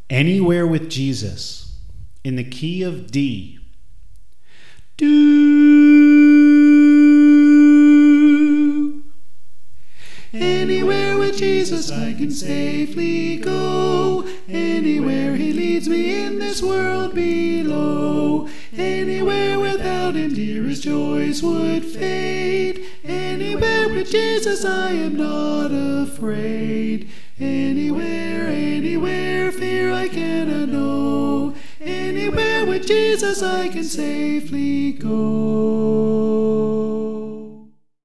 Anywhere with Jesus in the key of D. Do. Anywhere with Jesus I can safely go. Anywhere he leads me in this world below. Anywhere without him dearest joys would fade. Anywhere with Jesus I am not afraid. Anywhere, anywhere, fear I cannot know. Anywhere with Jesus I can safely go.